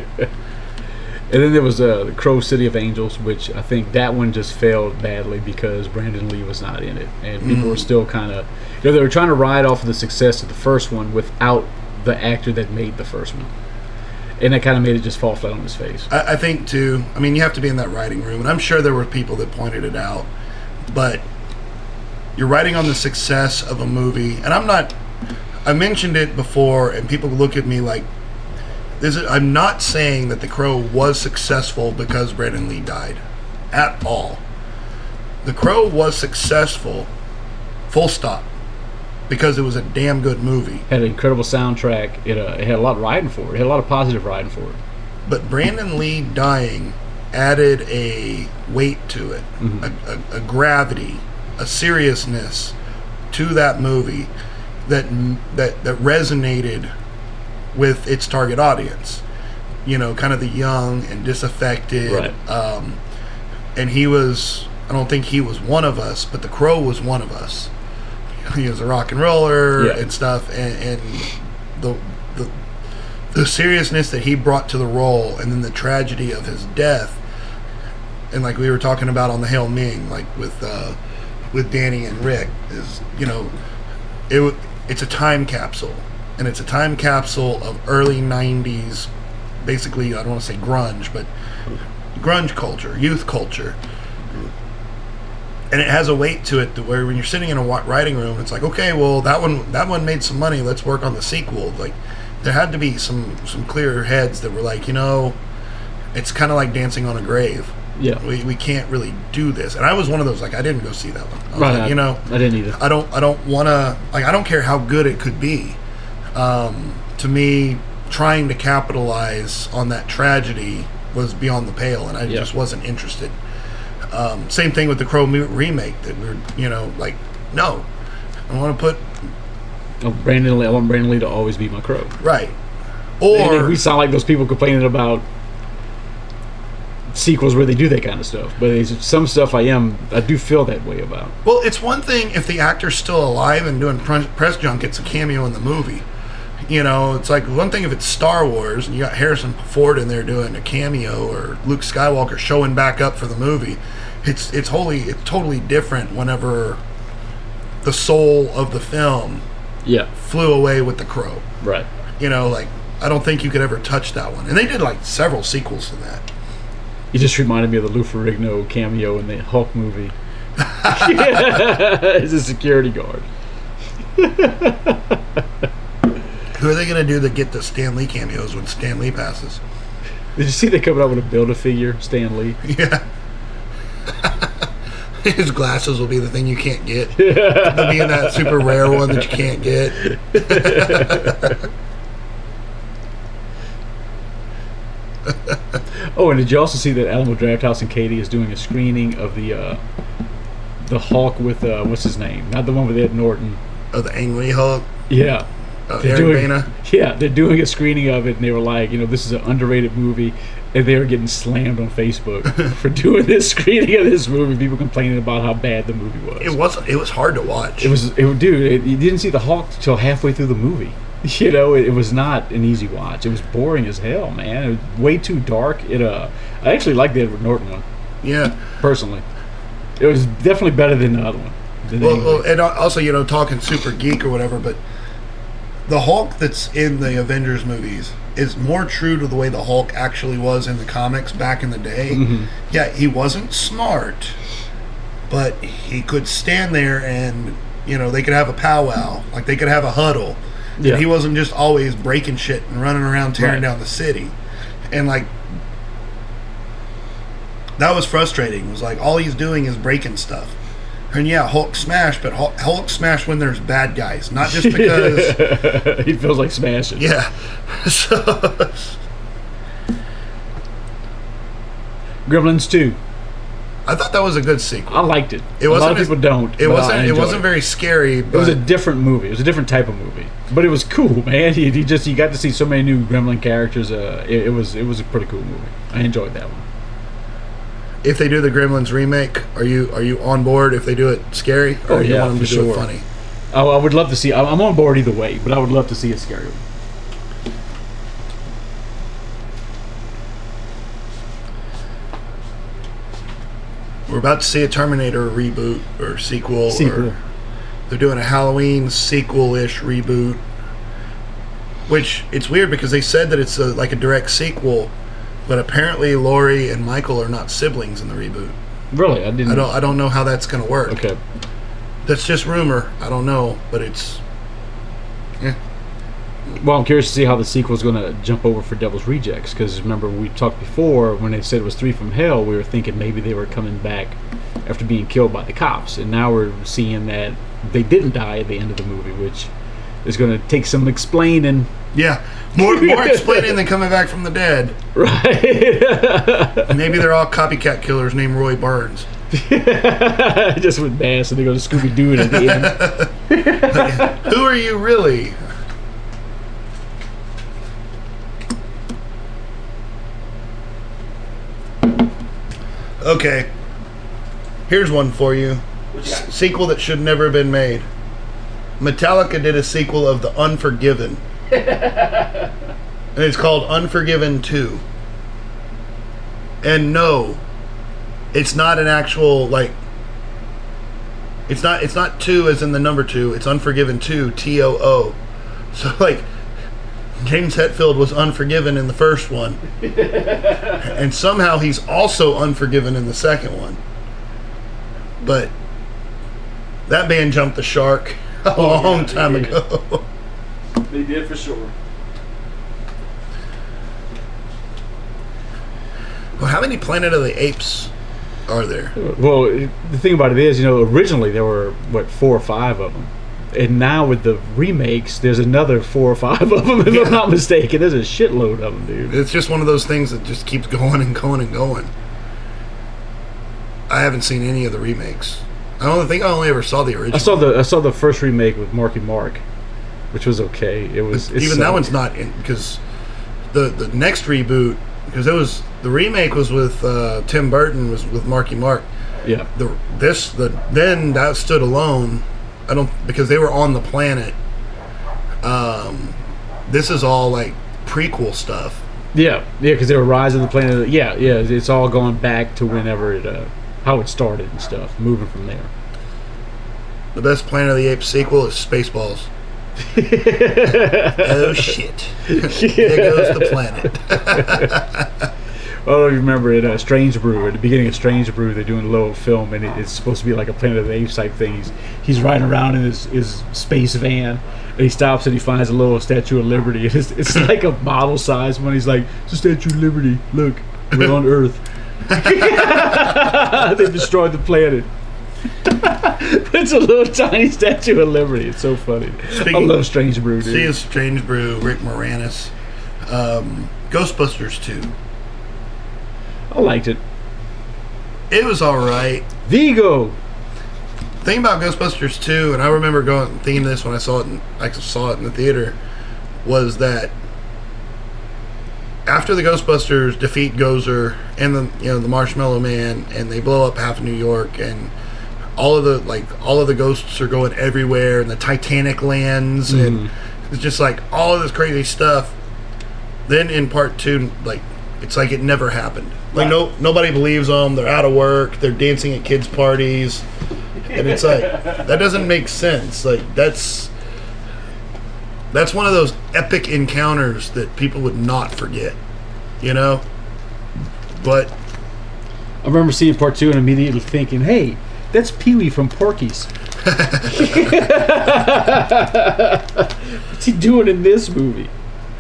And then there was uh, the Crow City of Angels, which I think that one just failed badly because Brandon Lee was not in it, and people Mm. were still kind of, you know, they were trying to ride off of the success of the first one without the actor that made the first one, and that kind of made it just fall flat on his face. I, I think too. I mean, you have to be in that writing room, and I'm sure there were people that pointed it out. But you're writing on the success of a movie, and I'm not. I mentioned it before, and people look at me like this. Is, I'm not saying that The Crow was successful because Brandon Lee died, at all. The Crow was successful, full stop, because it was a damn good movie. Had an incredible soundtrack. It, uh, it had a lot riding for it. It had a lot of positive riding for it. But Brandon Lee dying added a weight to it, Mhm. a, a, a gravity, a seriousness to that movie that that that resonated with its target audience. You know, kind of the young and disaffected. Right. Um, and he was, I don't think he was one of us, but the Crow was one of us. He was a rock and roller Yeah. and stuff, and, and the the the seriousness that he brought to the role, and then the tragedy of his death, and like we were talking about on the Hail Ming, like with uh, with Danny and Rick, is, you know, it w- it's a time capsule, and it's a time capsule of early nineties, basically, I don't want to say grunge, but grunge culture, youth culture. And it has a weight to it to where when you're sitting in a wa- writing room, it's like, okay, well, that one that one made some money. Let's work on the sequel. Like, there had to be some some clearer heads that were like, you know, it's kind of like dancing on a grave. Yeah. We we can't really do this. And I was one of those, like, I didn't go see that one. I was Right. like, I- you know, I didn't either. I don't I don't want to, like, I don't care how good it could be. Um, to me, trying to capitalize on that tragedy was beyond the pale, and I Yeah. just wasn't interested. Um, same thing with the Crow mo- remake that we're, you know, like, no, I want to put Oh, Brandon Lee, I want Brandon Lee to always be my Crow. right, And or we sound like those people complaining about sequels where they do that kind of stuff. But it's, some stuff I am, I do feel that way about. Well, it's one thing if the actor's still alive and doing pre- press junkets, a cameo in the movie. You know, it's like one thing if it's Star Wars and you got Harrison Ford in there doing a cameo, or Luke Skywalker showing back up for the movie. It's it's wholly it's totally different whenever the soul of the film Yeah. flew away with the crow. Right. You know, like I don't think you could ever touch that one. And they did like several sequels to that. You just reminded me of the Lou Ferrigno cameo in the Hulk movie. As a security guard. Who are they going to do to get the Stan Lee cameos when Stan Lee passes? Did you see they coming out with a Build-A-Figure Stan Lee? Yeah. His glasses will be the thing you can't get. They'll be in that super rare one that you can't get. Oh, and did you also see that Alamo Drafthouse and Katie is doing a screening of the uh, the Hulk with uh, what's his name? Not the one with Ed Norton. Oh, the Ang Lee Hulk? Yeah. Uh, They're Eric doing, Bana? yeah, they're doing a screening of it, and they were like, you know, this is an underrated movie, and they were getting slammed on Facebook for doing this screening of this movie. People complaining about how bad the movie was. It was it was hard to watch. It was, it, dude. It, you didn't see the Hulk till halfway through the movie. You know, it, it was not an easy watch. It was boring as hell, man. It was way too dark. It, uh, I actually liked the Edward Norton one Yeah. personally. It was definitely better than the other one. than Well, the well, and also, you know, talking super geek or whatever, but the Hulk that's in the Avengers movies is more true to the way the Hulk actually was in the comics back in the day. Mhm. Yeah, he wasn't smart, but he could stand there and, you know, they could have a powwow. Like, they could have a huddle. Yeah. And he wasn't just always breaking shit and running around tearing Right. down the city. And, like, that was frustrating. It was like, all he's doing is breaking stuff. And yeah, Hulk smash, but Hulk, Hulk smash when there's bad guys, not just because. he feels like smashing. Yeah. So, Gremlins two. I thought that was a good sequel. I liked it. It a lot wasn't of as- people don't. It but I wasn't. It enjoyed wasn't very scary. But It was a different movie. It was a different type of movie, but it was cool, man. You, you just you got to see so many new Gremlin characters. Uh, it, it was it was a pretty cool movie. I enjoyed that one. if they do the Gremlins remake, are you are you on board? If they do it scary, or Oh, you yeah, want them to for do sure. it funny? I, I would love to see. I'm on board either way, but I would love to see a scary one. We're about to see a Terminator reboot or sequel. Sequel. Or they're doing a Halloween sequel-ish reboot. Which, it's weird because they said that it's a, like a direct sequel, but apparently Laurie and Michael are not siblings in the reboot. Really, I didn't. I don't I don't know how that's going to work. Okay. That's just rumor. I don't know, but it's... Yeah. Well, I'm curious to see how the sequel is going to jump over for Devil's Rejects, because remember we talked before when they said it was Three from Hell, we were thinking maybe they were coming back after being killed by the cops, and now we're seeing that they didn't die at the end of the movie, which is going to take some explaining. Yeah. More, more explaining than coming back from the dead. Right. Maybe they're all copycat killers named Roy Burns. Just with bass, and they go to Scooby Doo at the end. Who are you really? Okay. Here's one for you. S- sequel that should never have been made. Metallica did a sequel of The Unforgiven. And it's called Unforgiven two. And no, it's not an actual, like, it's not it's not two as in the number two. It's Unforgiven two, T O O. So, like, James Hetfield was unforgiven in the first one. And somehow he's also unforgiven in the second one. But that band jumped the shark a Oh, long yeah, time they did. ago. They did for sure. Well, how many Planet of the Apes are there? Well, it- the thing about it is, you know, originally there were, what, four or five of them. And now with the remakes, there's another four or five of them, if Yeah. I'm not mistaken. There's a shitload of them, dude. It's just one of those things that just keeps going and going and going. I haven't seen any of the remakes. I don't think I only ever saw the original. I saw the I saw the first remake with Marky Mark, which was okay. It was it's Even that uh, one's not in, because the the next reboot because it was the remake was with uh, Tim Burton, was with Marky Mark. Yeah. The this the then that stood alone. I don't because they were on the planet. Um, this is all like prequel stuff. Yeah, yeah, because they were Rise of the Planet. Yeah, yeah, it's all going back to whenever it, uh, how it started and stuff, moving from there. The best Planet of the Apes sequel is Spaceballs. Oh shit! There goes the planet. Oh, you remember in uh, Strange Brew, at the beginning of Strange Brew, they're doing a little film, and it, it's supposed to be like a Planet of the Apes type thing. He's, he's riding around in his, his space van, and he stops and he finds a little Statue of Liberty. And it's, it's like a model size one. He's like, it's a Statue of Liberty. Look, we're on Earth. They've destroyed the planet. But it's a little tiny Statue of Liberty. It's so funny. Speaking I love Strange Brew, dude. See, it's Strange Brew, Rick Moranis, um, Ghostbusters two. I liked it. It was all right. Vigo. Thing about Ghostbusters two, and I remember going thinking this when I saw it, in, I saw it in the theater, was that after the Ghostbusters defeat Gozer and the you know the Marshmallow Man, and they blow up half of New York, and all of the like all of the ghosts are going everywhere, and the Titanic lands, mm. and it's just like all of this crazy stuff. Then in part two, like it's like it never happened. Like right. no nobody believes them. They're out of work. They're dancing at kids' parties, and it's like that doesn't make sense. Like that's that's one of those epic encounters that people would not forget. You know, but I remember seeing part two and immediately thinking, "Hey, that's Pee-wee from Porky's." What's he doing in this movie?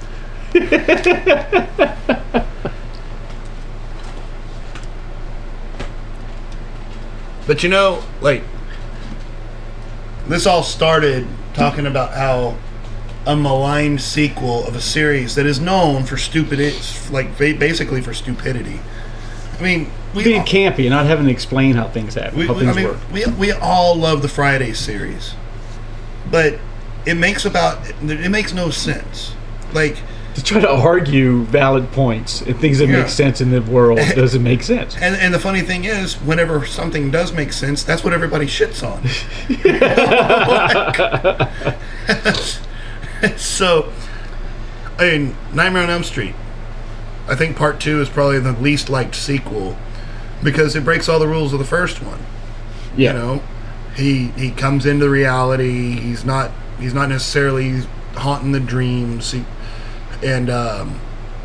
But you know, like, this all started talking about how a maligned sequel of a series that is known for stupid, like basically for stupidity. I mean, we being all, campy and not having to explain how things happen, we, how we, things I mean, work. We we all love the Friday series, but it makes about it makes no sense. Like, to try to argue valid points and things that yeah. make sense in the world doesn't make sense. And and the funny thing is, whenever something does make sense, that's what everybody shits on. So, I mean, Nightmare on Elm Street. I think part two is probably the least liked sequel because it breaks all the rules of the first one. Yeah. You know, he he comes into reality. He's not he's not necessarily haunting the dreams. He, and um,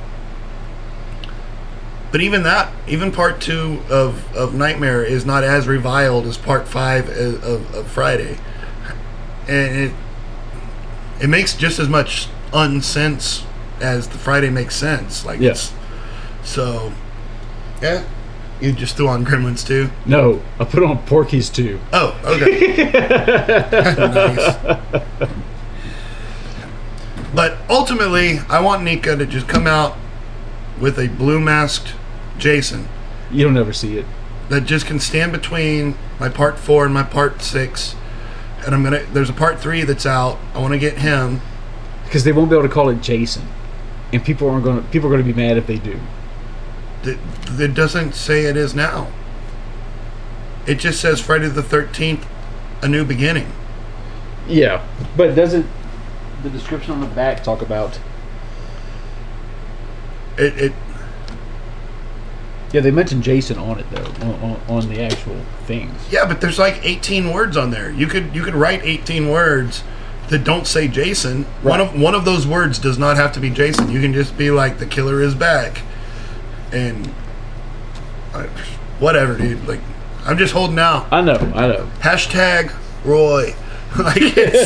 but even that, even part two of, of Nightmare is not as reviled as part five of, of, of Friday, and it it makes just as much unsense as the Friday makes sense. Like, yes. It's, so, yeah. You just threw on Gremlins too? No, I put on Porky's too. Oh, okay. Nice. But ultimately, I want Nika to just come out with a blue masked Jason. You'll never see it. That just can stand between my part four and my part six. And I'm gonna. There's a part three that's out. I want to get him because they won't be able to call it Jason, and people aren't going. People are going to be mad if they do. It, it doesn't say it is now. It just says Friday the thirteenth, A New Beginning. Yeah, but doesn't the description on the back talk about it? It yeah, they mentioned Jason on it though, on, on, on the actual things. Yeah, but there's like eighteen words on there. You could you could write eighteen words that don't say Jason. Right. One of one of those words does not have to be Jason. You can just be like, the killer is back, and I, whatever, dude. Like, I'm just holding out. I know, I know. Hashtag Roy. Like, it's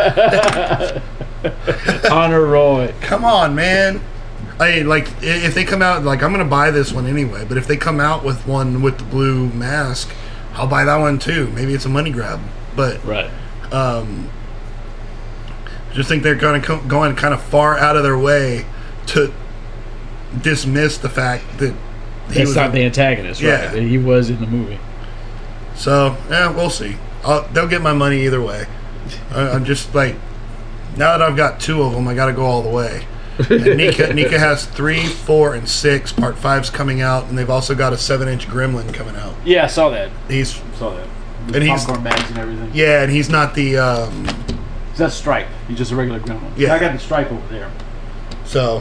Honor Roy. Come on, man. I like if they come out, like, I'm gonna buy this one anyway. But if they come out with one with the blue mask, I'll buy that one too. Maybe it's a money grab, but right. Um, just think they're going to going kind of far out of their way to dismiss the fact that he That's was not a, the antagonist, yeah. right? That he was in the movie. So yeah, we'll see. I'll, they'll get my money either way. I, I'm just like, now that I've got two of them, I got to go all the way. And Nika, Nika has three, four, and six. Part five's coming out, and they've also got a seven-inch Gremlin coming out. Yeah, I saw that. He's saw that. With and he's popcorn bags and everything. Yeah, and he's not the. Um, Is that Stripe? He's just a regular Gremlin. Yeah. I got the Stripe over there. So,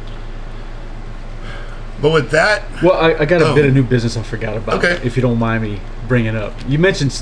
but with that, well, I, I got a oh. bit of new business I forgot about. Okay. If you don't mind me bringing up, you mentioned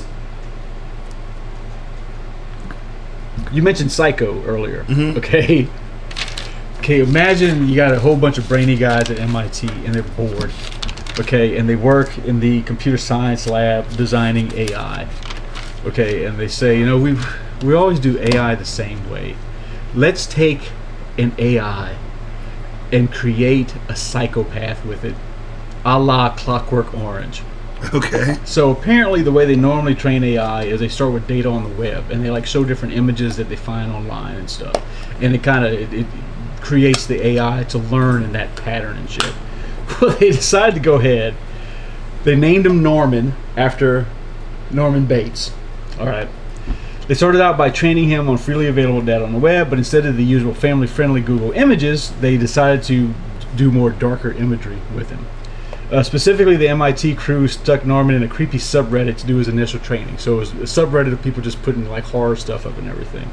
you mentioned Psycho earlier. Mm-hmm. Okay. Okay. Imagine you got a whole bunch of brainy guys at M I T and they're bored. Okay, and they work in the computer science lab designing A I. Okay, and they say, you know, we we always do A I the same way. Let's take an A I and create a psychopath with it, a la Clockwork Orange. okay. So apparently the way they normally train A I is they start with data on the web and they like show different images that they find online and stuff. And it kind of it, it creates the A I to learn in that pattern and shit. Well, they decided to go ahead. They named him Norman after Norman Bates. All right. They started out by training him on freely available data on the web, but instead of the usual family-friendly Google images, they decided to do more darker imagery with him. Uh, specifically, the M I T crew stuck Norman in a creepy subreddit to do his initial training. So it was a subreddit of people just putting like horror stuff up and everything.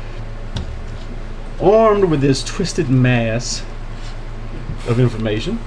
Armed with this twisted mass of information,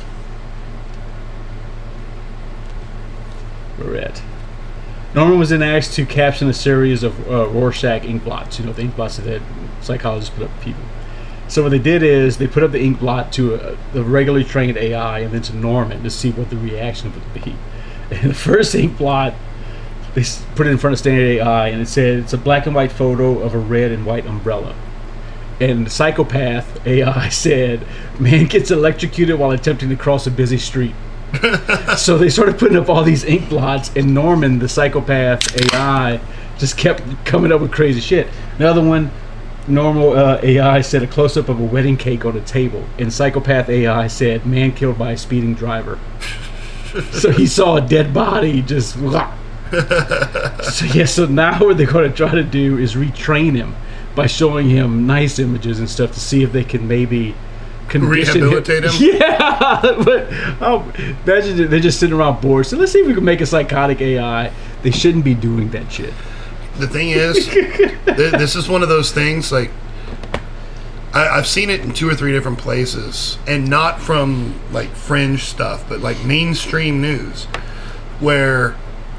we're at. Norman was then asked to caption a series of uh, Rorschach ink blots. You know, the ink blots that psychologists put up to people. So what they did is they put up the ink blot to a, a regularly trained A I and then to Norman to see what the reaction would be. And the first ink blot, they s- put it in front of standard A I and it said it's a black and white photo of a red and white umbrella. And the psychopath A I said, man gets electrocuted while attempting to cross a busy street. So they started putting up all these ink blots, and Norman, the psychopath A I, just kept coming up with crazy shit. Another one, normal uh, A I said a close-up of a wedding cake on a table, and psychopath A I said, man killed by a speeding driver. So he saw a dead body, just... So yeah, so now what they're going to try to do is retrain him by showing him nice images and stuff to see if they can maybe... Rehabilitate him? Yeah, but oh, imagine they're just sitting around bored. So let's see if we can make a psychotic A I. They shouldn't be doing that shit. The thing is, th- this is one of those things, like, I- I've seen it in two or three different places, and not from, like, fringe stuff, but, like, mainstream news, where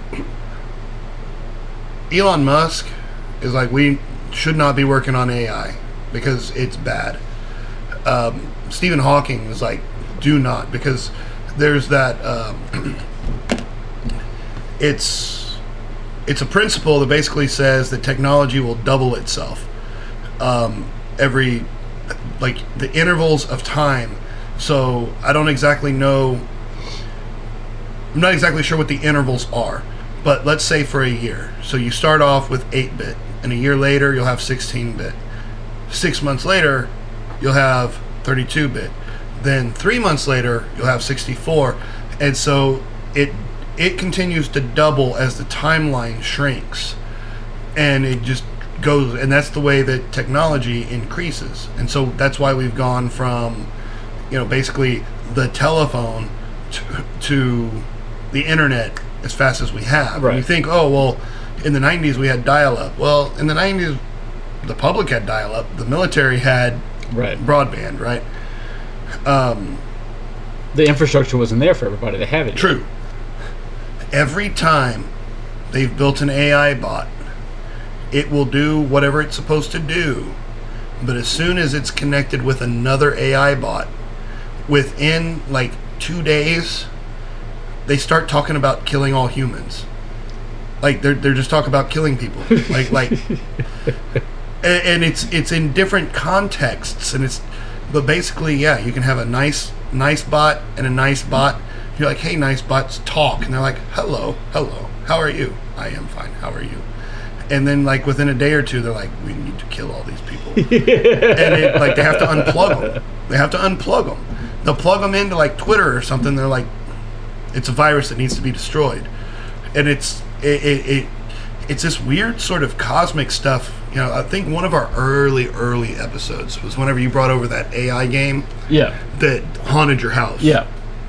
Elon Musk is like, we should not be working on A I because it's bad. Um, Stephen Hawking was like, do not, because there's that um, it's it's a principle that basically says that technology will double itself um, every, like, the intervals of time. So I don't exactly know, I'm not exactly sure what the intervals are, but let's say for a year. So you start off with eight bit, and a year later you'll have sixteen bit. Six months later you'll have thirty-two bit. Then three months later, you'll have sixty-four. And so it it continues to double as the timeline shrinks. And it just goes, and that's the way that technology increases. And so that's why we've gone from, you know, basically the telephone to, to the internet as fast as we have. Right. And you think, oh, well, in the nineties we had dial-up. Well, in the nineties, the public had dial-up. The military had Right. broadband, right? Um, The infrastructure wasn't there for everybody to have it. true. Every time they've built an A I bot, it will do whatever it's supposed to do. But as soon as it's connected with another A I bot, within like two days, they start talking about killing all humans. Like they're they're just talking about killing people. Like like. And, and it's it's in different contexts, and it's, but basically, yeah, you can have a nice nice bot and a nice bot. You're like, hey, nice bots, talk, and they're like, hello, hello, how are you? I am fine. How are you? And then, like, within a day or two, they're like, we need to kill all these people, and it, like they have to unplug them. They have to unplug them. They'll plug them into like Twitter or something. They're like, it's a virus that needs to be destroyed, and it's it it. it it's this weird sort of cosmic stuff. You know, I think one of our early, early episodes was whenever you brought over that A I game Yeah. that haunted your house. Yeah.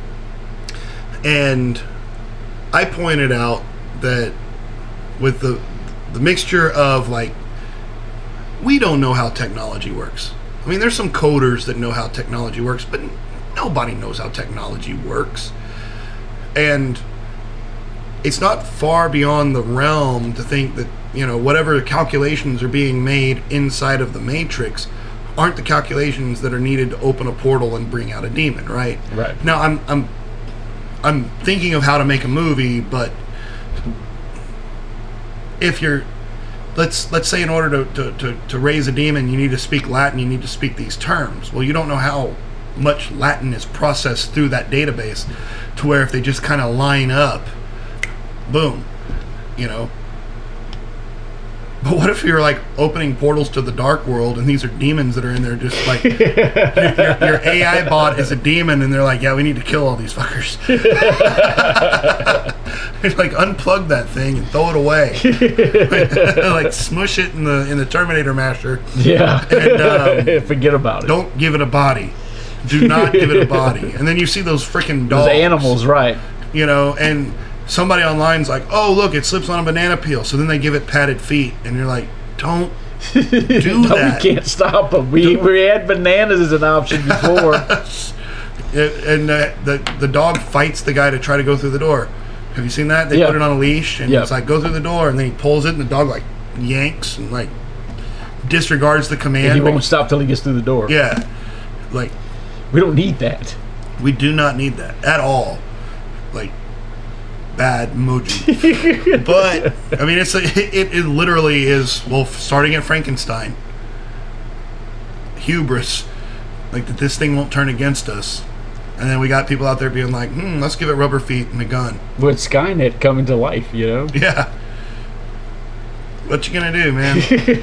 And I pointed out that with the the mixture of, like, we don't know how technology works. I mean, there's some coders that know how technology works, but nobody knows how technology works. And it's not far beyond the realm to think that, you know, whatever calculations are being made inside of the Matrix aren't the calculations that are needed to open a portal and bring out a demon, right? Right. Now, I'm I'm I'm thinking of how to make a movie, but if you're let's let's say in order to, to, to, to raise a demon, you need to speak Latin, you need to speak these terms. Well, you don't know how much Latin is processed through that database to where if they just kind of line up, boom, you know. But what if you're like opening portals to the dark world and these are demons that are in there just like your, your, your A I bot is a demon and they're like, yeah, we need to kill all these fuckers. Like unplug that thing and throw it away. Like smush it in the in the Terminator Master. Yeah. And um, forget about it. don't give it a body. Do not give it a body. And then you see those freaking dogs. Those animals, right? You know, and somebody online's like, oh, look, it slips on a banana peel. So then they give it padded feet. And you're like, don't do no, that. we can't stop them. We, we had bananas as an option before. And uh, the, the dog fights the guy to try to go through the door. Have you seen that? They Yeah. put it on a leash. And Yeah. it's like, go through the door. And then he pulls it. And the dog, like, yanks and, like, disregards the command. And he won't stop till he gets through the door. Yeah. Like, We don't need that. we do not need that at all. Like, bad move. But I mean, it's a, it, it literally is, well, starting at Frankenstein, hubris, like that this thing won't turn against us, and then we got people out there being like, hmm, let's give it rubber feet and a gun. With Skynet coming to life, you know. Yeah, what you gonna do, man?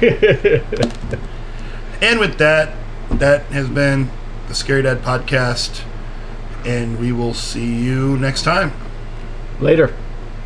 And with that, that has been the Scary Dad Podcast, and we will see you next time. Later.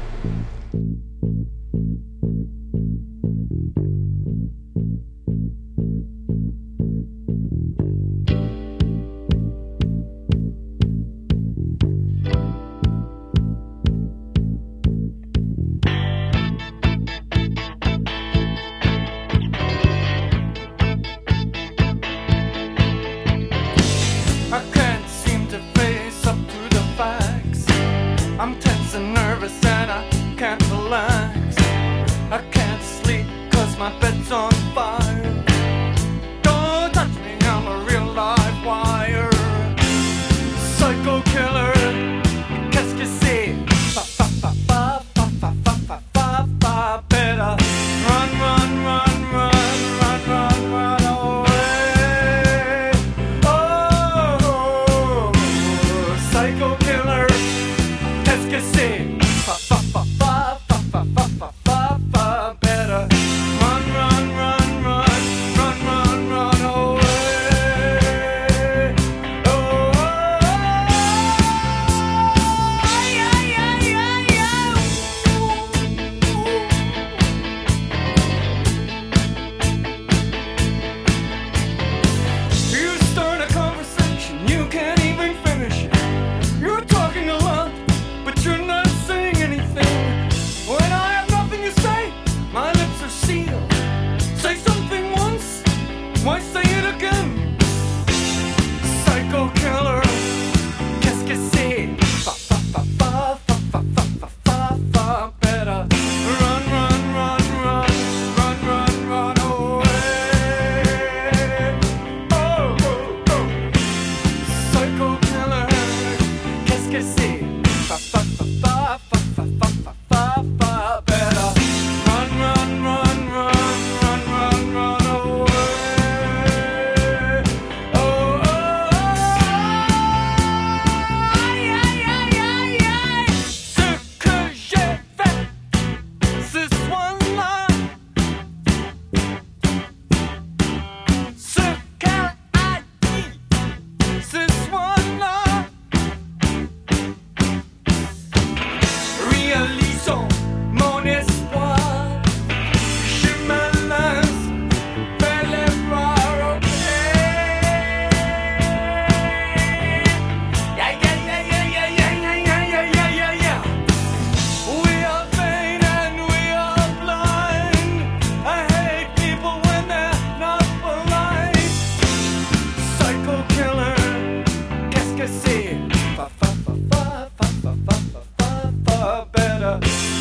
I can't seem to face up to the facts. I'm tense and nervous and I can't relax. I can't sleep cause my bed's on fire. Don't touch me, I'm a real live wire. Psycho killer, qu'est-ce que c'est? Fa fa fa fa fa fa fa fa fa fa. Better run, run, run, run, run, run, run away. Oh, psycho killer, qu'est-ce que c'est? Fa fa fa fa fa fa fa fa fa fa. Better run, run, run, run, run, run, run away. Oh, yeah, yeah, yeah, yeah. You start a conversation, you can't even finish it. You're talking a lot, but you're not saying anything. When I have nothing to say, my lips are sealed. Say something once, why say it again? Psycho killer, qu'est-ce que c'est? Fa fa fa fa fa fa fa fa fa fa. Better run, run, run, run, run, run, run away. Oh, oh, oh. Psycho killer, qu'est-ce que c'est? Fa fa fa fa fa fa fa fa fa fa. Better run, run, run, run, run, run, run away. Oh, oh, yeah, yeah, yeah, yeah. Ce que j'ai fait ce soir-là, ce qu'elle a dit ce soir-là, ya.